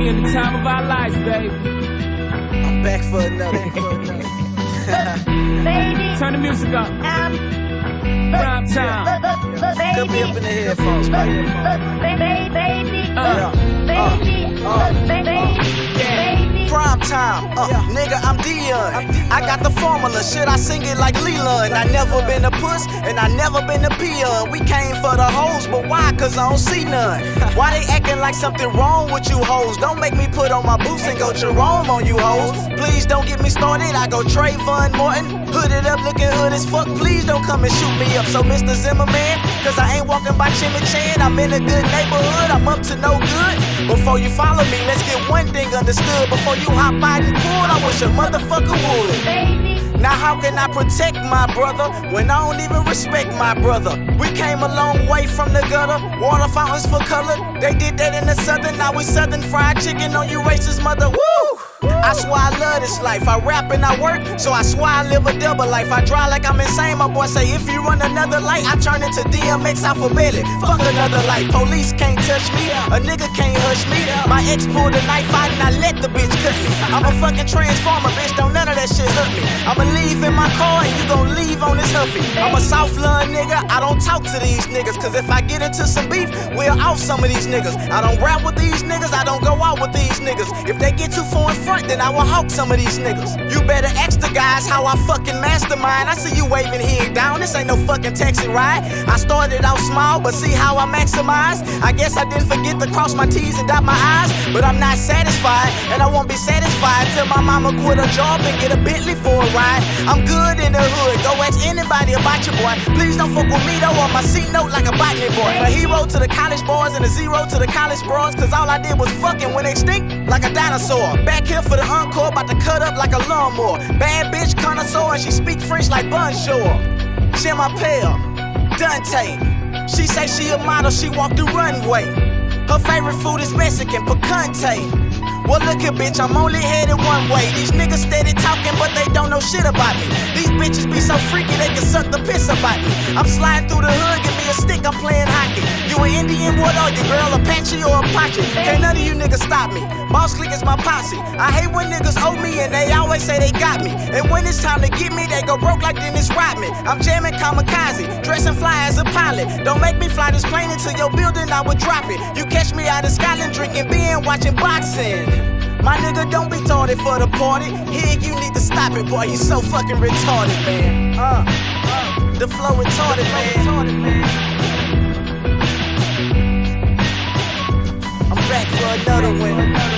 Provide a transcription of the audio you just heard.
We in the time of our lives, baby. I'm back for another. Baby, Turn the music up. Prime time. Could be up in the headphones, baby. Prime time, nigga, I'm Dion. I got the formula, shit, I sing it like Leland. I never been a puss, and I never been a peon. We came for the hoes, but why? Cause I don't see none. Why they acting like something wrong with you hoes? Don't make me put on my boots and go Jerome on you hoes. Please don't get me started, I go Trayvon Martin. Hooded up, looking hood as fuck, please don't come and shoot me up. So Mr. Zimmerman, cause I ain't walking by Chimichan. I'm in a good neighborhood, I'm up to no good. Before you follow me, let's get one thing understood. Before you hop out and pull, I wish a motherfucker would. Now how can I protect my brother when I don't even respect my brother? We came a long way from the gutter, water fountains for color. They did that in the southern, now we southern fried chicken on you racist mother. Woo! I swear I love this life. I rap and I work, so I swear I live a double life. I drive like I'm insane. My boy say if you run another light, I turn into DMX alphabetic. Fuck another light. Police can't touch me, a nigga can't hush me. My ex pulled a knife out and I let the bitch cut me. I'm a fucking transformer, bitch. Don't none of that shit hurt me. I'ma leave in my car and you gon' leave on this huffy. I'm a South Lund nigga. I don't talk to these niggas, cause if I get into some beef, we'll off some of these niggas. I don't rap with these niggas. I don't go out with these niggas. If they get too far in front, then I will hawk some of these niggas. You better ask the guys how I fucking mastermind. I see you waving head down, this ain't no fucking taxi ride. I started out small, but see how I maximize. I guess I didn't forget to cross my T's and dot my I's. But I'm not satisfied, and I won't be satisfied till my mama quit her job and get a Bentley for a ride. I'm good in the hood, go ask anybody about your boy. Please don't fuck with me though, on my seat note like a botany boy. A hero to the college boys and a zero to the college bros, cause all I did was fucking when they stink like a dinosaur. Back here for the encore, about to cut up like a lawnmower. Bad bitch connoisseur and she speak French like Bonjour. She my pale, Dante. She say she a model, she walk the runway. Her favorite food is Mexican, picante. Well look here bitch, I'm only headed one way. These niggas steady talking but they don't know shit about me. These bitches be so freaky they can suck the piss about me. I'm sliding through the hood, give me a stick, I'm playing hockey. You an Indian, what are you girl, Apache or Apache? Can't none of you niggas stop me. Boss Clique is my posse. I hate when niggas owe me and they always say they got me. And when it's time to get me, they go broke like Dennis Rodman. I'm jamming kamikaze, dressing fly as a pilot. Don't make me fly this plane into your building, I would drop it. You catch me out in Scotland drinking beer and watching boxing. My nigga, don't be tardy for the party. Here, you need to stop it, boy. You so fucking retarded, man. The flow retarded, man. I'm back for another one.